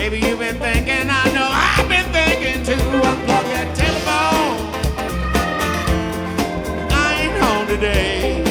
Maybe you've been thinking, I know I've been thinking too. Unplug that telephone. I ain't home today.